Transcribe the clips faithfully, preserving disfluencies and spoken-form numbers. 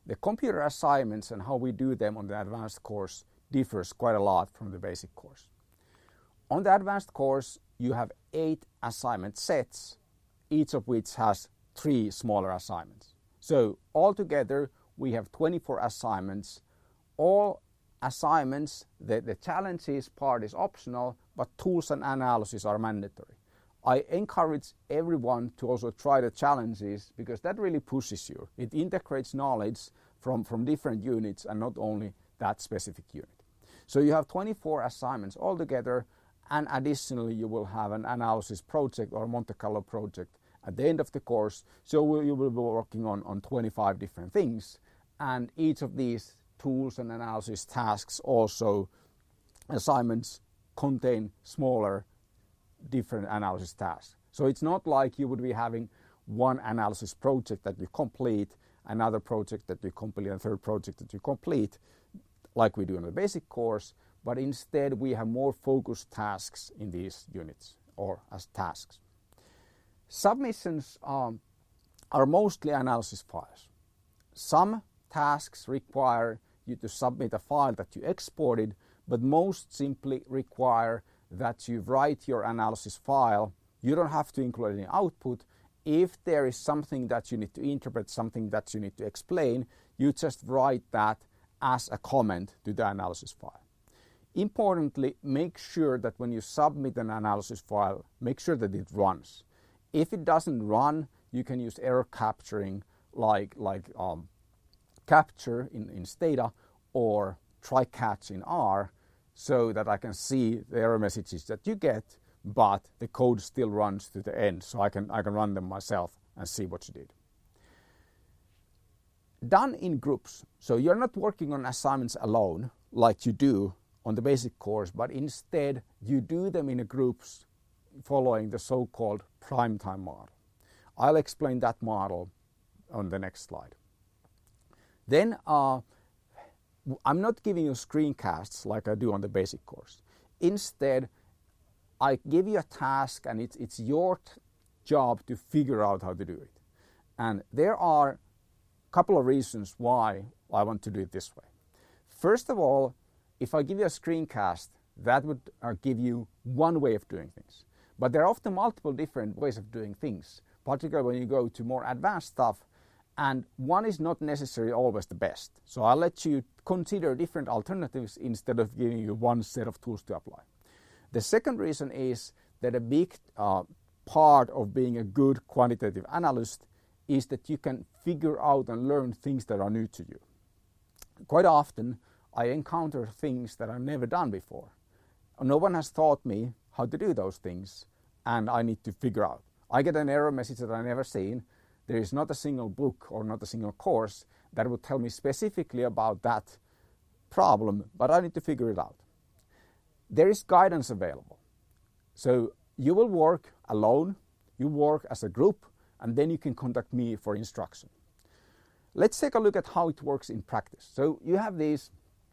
The computer assignments and how we do them on the advanced course differs quite a lot from the basic course. On the advanced course, you have eight assignment sets, each of which has three smaller assignments. So altogether, we have twenty-four assignments. All assignments, the, the challenges part is optional, but tools and analysis are mandatory. I encourage everyone to also try the challenges because that really pushes you. It integrates knowledge from, from different units and not only that specific unit. So you have twenty-four assignments altogether, and additionally you will have an analysis project or Monte Carlo project at the end of the course. So you will be working on, on twenty-five different things, and each of these tools and analysis tasks, also assignments, contain smaller different analysis tasks. So it's not like you would be having one analysis project that you complete, another project that you complete, and a third project that you complete, like we do in the basic course, but instead we have more focused tasks in these units or as tasks. Submissions um, are mostly analysis files. Some tasks require you to submit a file that you exported, but most simply require that you write your analysis file. You don't have to include any output. If there is something that you need to interpret, something that you need to explain, you just write that as a comment to the analysis file. Importantly, make sure that when you submit an analysis file, make sure that it runs. If it doesn't run, you can use error capturing like, like um, capture in, in Stata or try catch in R, so that I can see the error messages that you get, but the code still runs to the end, so I can, I can run them myself and see what you did. Done in groups. So you're not working on assignments alone like you do on the basic course, but instead you do them in groups following the so-called prime time model. I'll explain that model on the next slide. Then uh, I'm not giving you screencasts like I do on the basic course. Instead, I give you a task and it's, it's your t- job to figure out how to do it. And there are a couple of reasons why I want to do it this way. First of all, if I give you a screencast, that would uh, give you one way of doing things. But there are often multiple different ways of doing things, particularly when you go to more advanced stuff, and one is not necessarily always the best. So I'll let you consider different alternatives instead of giving you one set of tools to apply. The second reason is that a big uh, part of being a good quantitative analyst is that you can figure out and learn things that are new to you. Quite often, I encounter things that I've never done before. No one has taught me how to do those things, and I need to figure out. I get an error message that I've never seen. There is not a single book or not a single course that would tell me specifically about that problem, but I need to figure it out. There is guidance available. So you will work alone, you work as a group, and then you can contact me for instruction. Let's take a look at how it works in practice. So you have these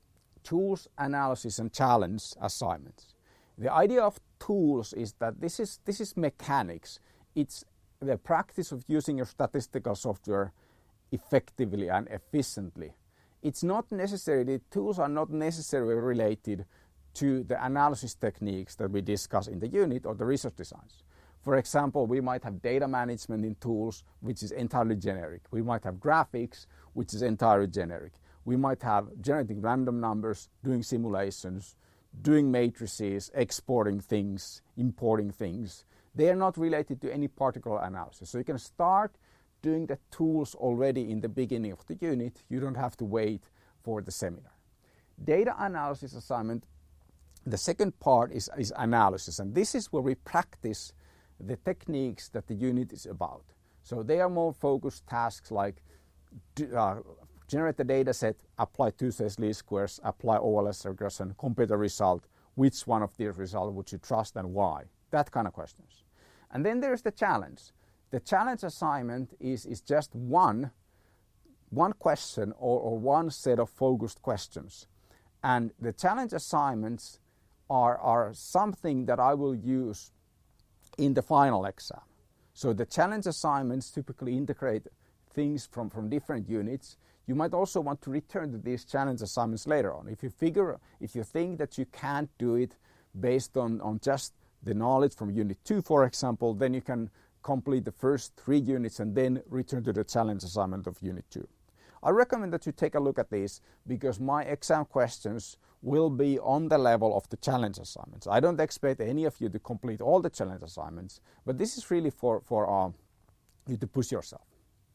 tools, analysis, and challenge assignments. The idea of tools is that this is, this is mechanics. It's the practice of using your statistical software effectively and efficiently. It's not necessary, the tools are not necessarily related to the analysis techniques that we discuss in the unit or the research designs. For example, we might have data management in tools, which is entirely generic. We might have graphics, which is entirely generic. We might have generating random numbers, doing simulations, doing matrices, exporting things, importing things. They are not related to any particular analysis. So you can start doing the tools already in the beginning of the unit. You don't have to wait for the seminar. Data analysis assignment, the second part is, is analysis. And this is where we practice the techniques that the unit is about. So they are more focused tasks like uh, generate the data set, apply two-stage least squares, apply O L S regression, compare the result. Which one of these results would you trust and why? That kind of questions. And then there's the challenge. The challenge assignment is, is just one, one question or, or one set of focused questions. And the challenge assignments are, are something that I will use in the final exam. So the challenge assignments typically integrate things from, from different units. you might also want to return to these challenge assignments later on. If you figure, if you think that you can't do it based on, on just the knowledge from Unit two, for example, then you can complete the first three units and then return to the challenge assignment of Unit two. I recommend that you take a look at these because my exam questions will be on the level of the challenge assignments. I don't expect any of you to complete all the challenge assignments, but this is really for, for uh, you to push yourself.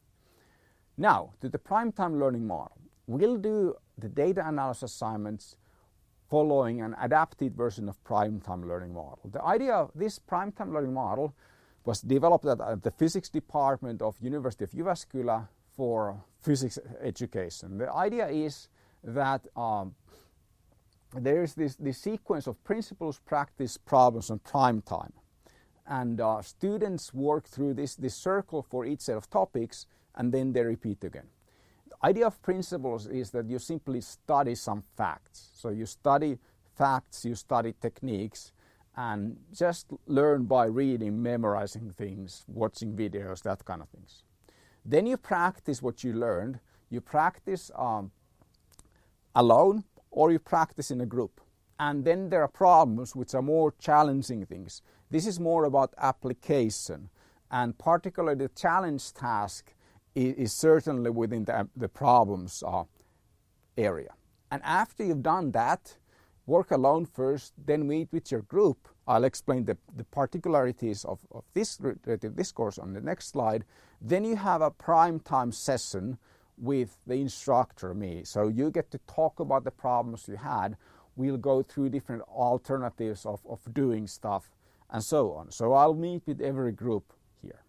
Now, to the prime time learning model. We'll do the data analysis assignments following an adapted version of prime time learning model. The idea of this prime time learning model was developed at the physics department of University of Jyväskylä for physics education. The idea is that um, there is this, this sequence of principles, practice, problems, and prime time. And uh, students work through this, this circle for each set of topics, and then they repeat again. The idea of principles is that you simply study some facts. So you study facts, you study techniques, and just learn by reading, memorizing things, watching videos, that kind of things. Then you practice what you learned. You practice um, alone or you practice in a group. And then there are problems which are more challenging things. This is more about application, and particularly the challenge task is, is certainly within the, the problems uh, area. And after you've done that, work alone first, then meet with your group. I'll explain the, the particularities of, of this, this course on the next slide. Then you have a prime time session with the instructor, me. So you get to talk about the problems you had. We'll go through different alternatives of, of doing stuff and so on. So I'll meet with every group here.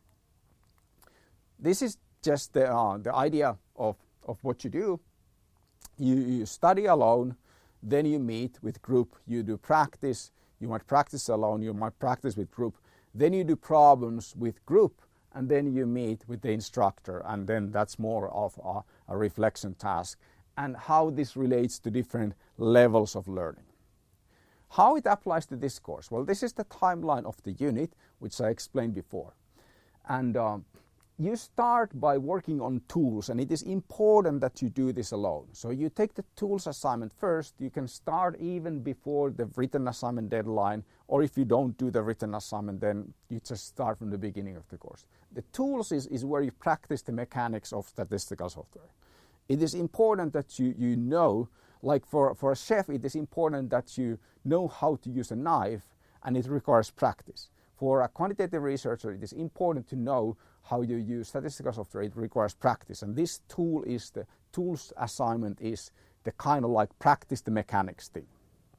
This is just the, uh, the idea of, of what you do. You, you study alone, then you meet with group, you do practice. You might practice alone, you might practice with group. Then you do problems with group, and then you meet with the instructor, and then that's more of a, a reflection task and how this relates to different levels of learning. How it applies to this course? Well, this is the timeline of the unit, which I explained before. And um, you start by working on tools, and it is important that you do this alone. So you take the tools assignment first. You can start even before the written assignment deadline, or if you don't do the written assignment, then you just start from the beginning of the course. The tools is, is where you practice the mechanics of statistical software. It is important that you, you know, like for, for a chef, it is important that you know how to use a knife, and it requires practice. For a quantitative researcher, it is important to know how you use statistical software. It requires practice, and this tool is the tools assignment is the kind of like practice the mechanics thing.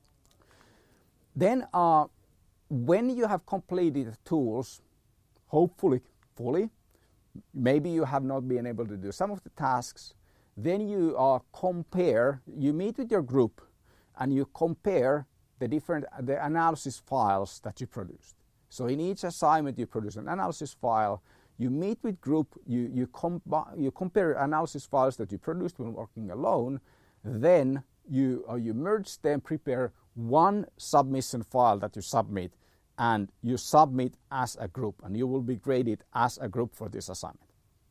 Then uh, when you have completed the tools, hopefully fully, maybe you have not been able to do some of the tasks, then you uh, compare, you meet with your group and you compare the different the analysis files that you produced. So in each assignment you produce an analysis file, you meet with group, you, you, com you compare analysis files that you produced when working alone, then you, uh, you merge them, prepare one submission file that you submit, and you submit as a group, and you will be graded as a group for this assignment.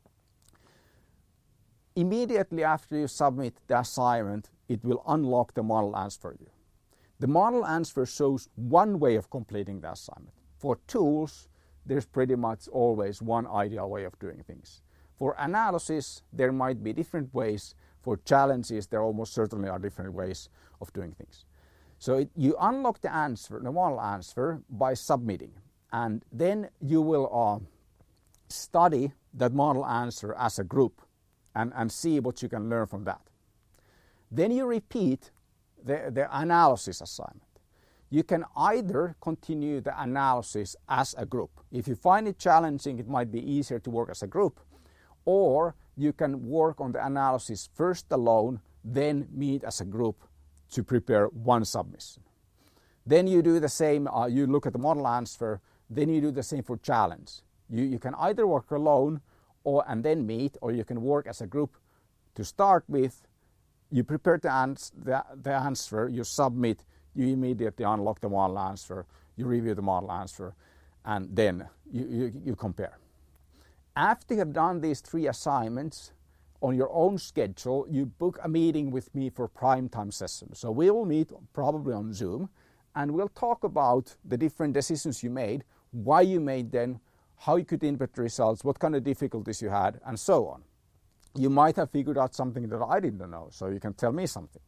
Immediately after you submit the assignment, it will unlock the model answer for you. The model answer shows one way of completing the assignment. For tools, there's pretty much always one ideal way of doing things. For analysis, there might be different ways. For challenges, there almost certainly are different ways of doing things. So it, you unlock the answer, the model answer, by submitting. And then you will uh, study that model answer as a group and, and see what you can learn from that. Then you repeat the, the analysis assignment. You can either continue the analysis as a group. If you find it challenging, it might be easier to work as a group. Or you can work on the analysis first alone, then meet as a group to prepare one submission. Then you do the same, uh, you look at the model answer, then you do the same for challenge. You, you can either work alone or and then meet, or you can work as a group to start with. You prepare the, ans the, the answer, you submit, you immediately unlock the model answer, you review the model answer, and then you, you, you compare. After you have done these three assignments, on your own schedule, you book a meeting with me for prime time session. So we will meet probably on Zoom, and we'll talk about the different decisions you made, why you made them, how you could interpret the results, what kind of difficulties you had, and so on. You might have figured out something that I didn't know, so you can tell me something.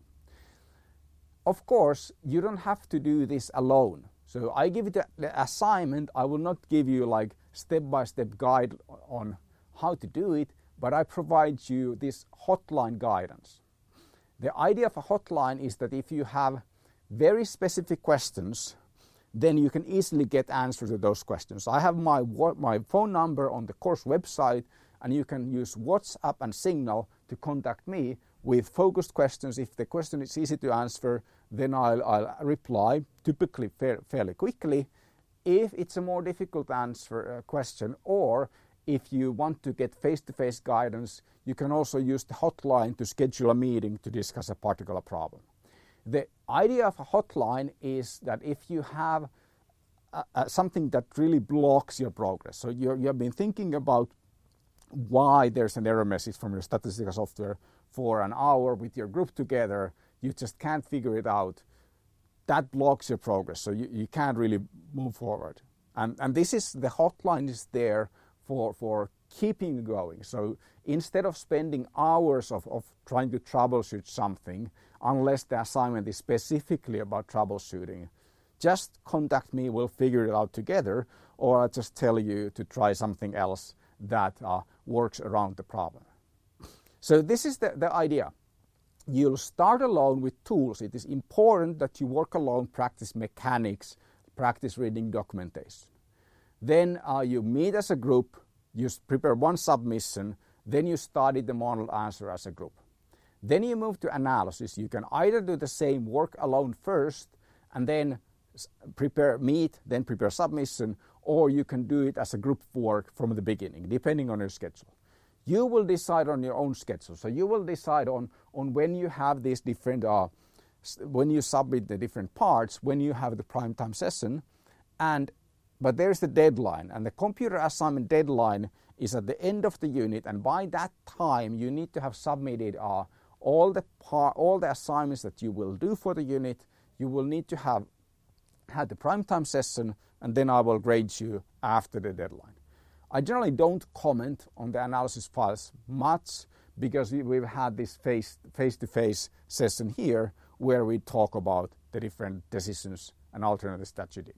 Of course, you don't have to do this alone. So I give you the assignment. I will not give you like step-by-step guide on how to do it, but I provide you this hotline guidance. The idea of a hotline is that if you have very specific questions, then you can easily get answers to those questions. I have my, my phone number on the course website, and you can use WhatsApp and Signal to contact me with focused questions. If the question is easy to answer, then I'll, I'll reply, typically fair, fairly quickly. If it's a more difficult answer uh, question, or if you want to get face-to-face guidance, you can also use the hotline to schedule a meeting to discuss a particular problem. The idea of a hotline is that if you have uh, uh, something that really blocks your progress, so you're, you have been thinking about why there's an error message from your statistical software for an hour with your group together, you just can't figure it out, that blocks your progress, so you, you can't really move forward. And, and this is, the hotline is there for, for keeping you going. So instead of spending hours of, of trying to troubleshoot something, unless the assignment is specifically about troubleshooting, just contact me, we'll figure it out together, or I'll just tell you to try something else that uh, works around the problem. So this is the, the idea. You'll start alone with tools. It is important that you work alone, practice mechanics, practice reading documentation. Then uh, you meet as a group, you prepare one submission, then you study the model answer as a group. Then you move to analysis. You can either do the same work alone first and then prepare meet, then prepare submission, or you can do it as a group work from the beginning, depending on your schedule. You will decide on your own schedule. So you will decide on, on when you have these different, uh, when you submit the different parts, when you have the prime time session, and but there's the deadline, and the computer assignment deadline is at the end of the unit, and by that time you need to have submitted uh, all the par all the assignments that you will do for the unit. You will need to have had the prime time session, and then I will grade you after the deadline. I generally don't comment on the analysis files much because we, we've had this face, face-to-face session here where we talk about the different decisions and alternatives that you did.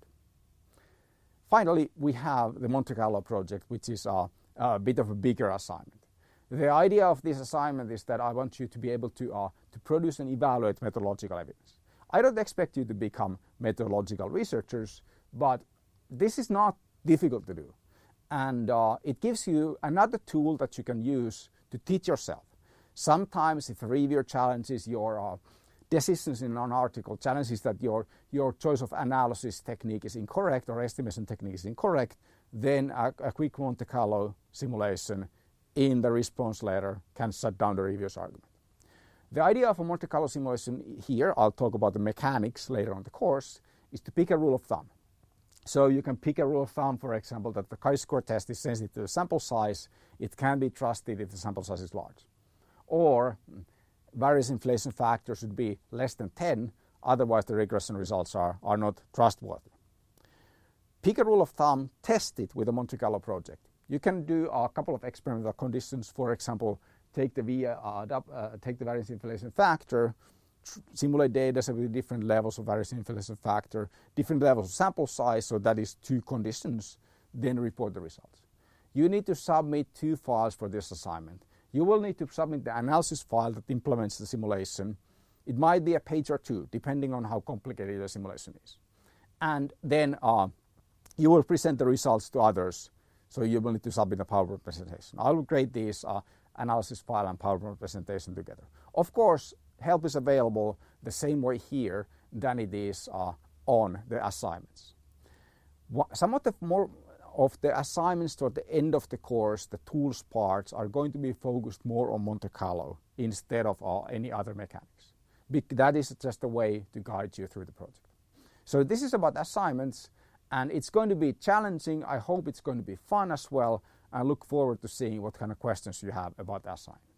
Finally, we have the Monte Carlo project, which is a, a bit of a bigger assignment. The idea of this assignment is that I want you to be able to, uh, to produce and evaluate methodological evidence. I don't expect you to become methodological researchers, but this is not difficult to do. And uh, it gives you another tool that you can use to teach yourself. Sometimes if a reviewer challenges your uh, decisions in an article, challenges that your, your choice of analysis technique is incorrect or estimation technique is incorrect, then a, a quick Monte Carlo simulation in the response letter can shut down the reviewer's argument. The idea of a Monte Carlo simulation here, I'll talk about the mechanics later on in the course, is to pick a rule of thumb. So you can pick a rule of thumb, for example, that the chi-square test is sensitive to the sample size. It can be trusted if the sample size is large. Or variance inflation factor should be less than ten, otherwise the regression results are, are not trustworthy. Pick a rule of thumb, test it with a Monte Carlo project. You can do a couple of experimental conditions, for example, take the, via, uh, uh, take the variance inflation factor, simulate data with different levels of variance inflation factor, different levels of sample size, so that is two conditions, then report the results. You need to submit two files for this assignment. You will need to submit the analysis file that implements the simulation. It might be a page or two, depending on how complicated the simulation is. And then uh, you will present the results to others, so you will need to submit a PowerPoint presentation. I will grade these uh, analysis file and PowerPoint presentation together. Of course, help is available the same way here than it is uh, on the assignments. Some of the more of the assignments toward the end of the course, the tools parts, are going to be focused more on Monte Carlo instead of uh, any other mechanics. That is just a way to guide you through the project. So this is about assignments, and it's going to be challenging. I hope it's going to be fun as well. I look forward to seeing what kind of questions you have about the assignment.